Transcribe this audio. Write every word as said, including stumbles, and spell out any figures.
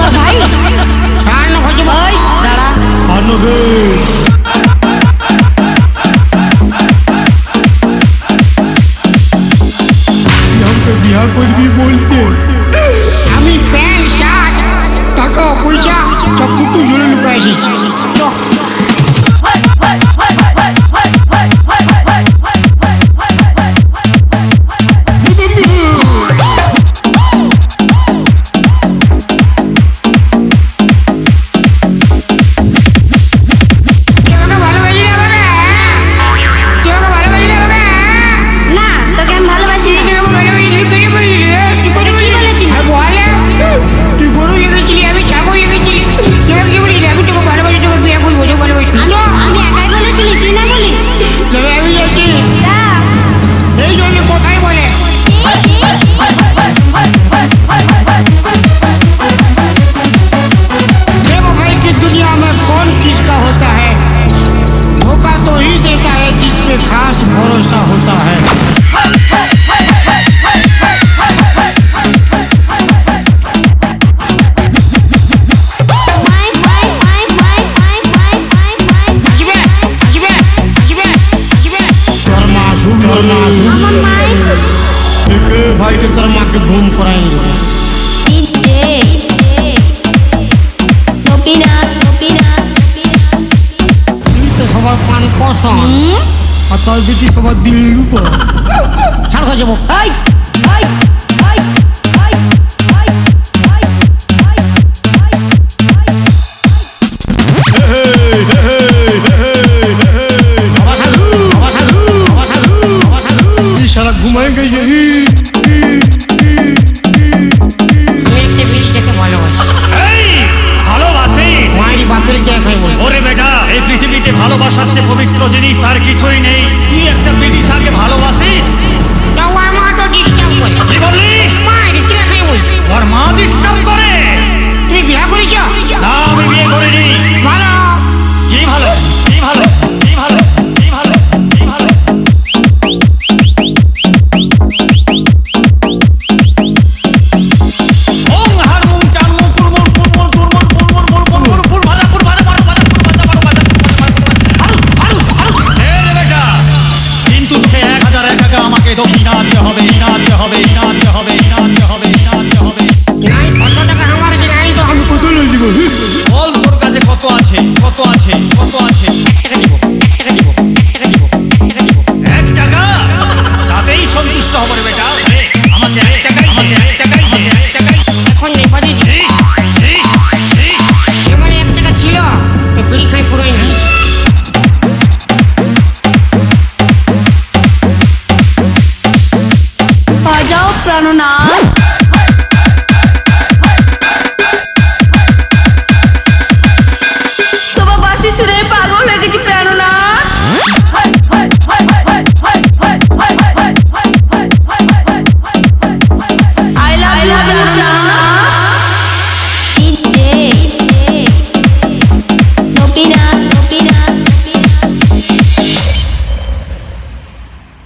ভাই ছাড় না খোঁজো ওই দাঁড়া আনবে আমাকে বিয়া করবি বলতে আমি প্যান্ট শার্ট টাকা পয়সা সব কিছু জুড়ে লুকায় এসেছি চ না তোকে আমি ভালোবাসি না। তুই গরু লেগেছিলি আমি ছাগল লেগেছিলি তোরা কি বলিস আমি তোকে ভালোবাসি তোকে বিয়ে করবো তোকে ভালোবাসি আমি আমি একাই বলেছিলি তুই না বলিস তবে আমি যাচ্ছি যা এই জন্য কোথায় বলে देखो भाई कि दुनिया में कौन किसका होता है धोखा तो ही देता है जिसपे खास भरोसा होता है মাই মাই মাই মাই মাই মাই মাই মাই আসবে আসবে আসবে আসবে তোর মা আসুক তোর মা আসুক আমার মাই একে ভাইকে তোর মাকে ঘুম করাই দেবো ডিজে গোপীনাথ গোপীনাথ তুই তো সবার পান পছন্দ আর তার বেশি সবার দিল্লির উপর ছাড় হয়ে যাবো এই এই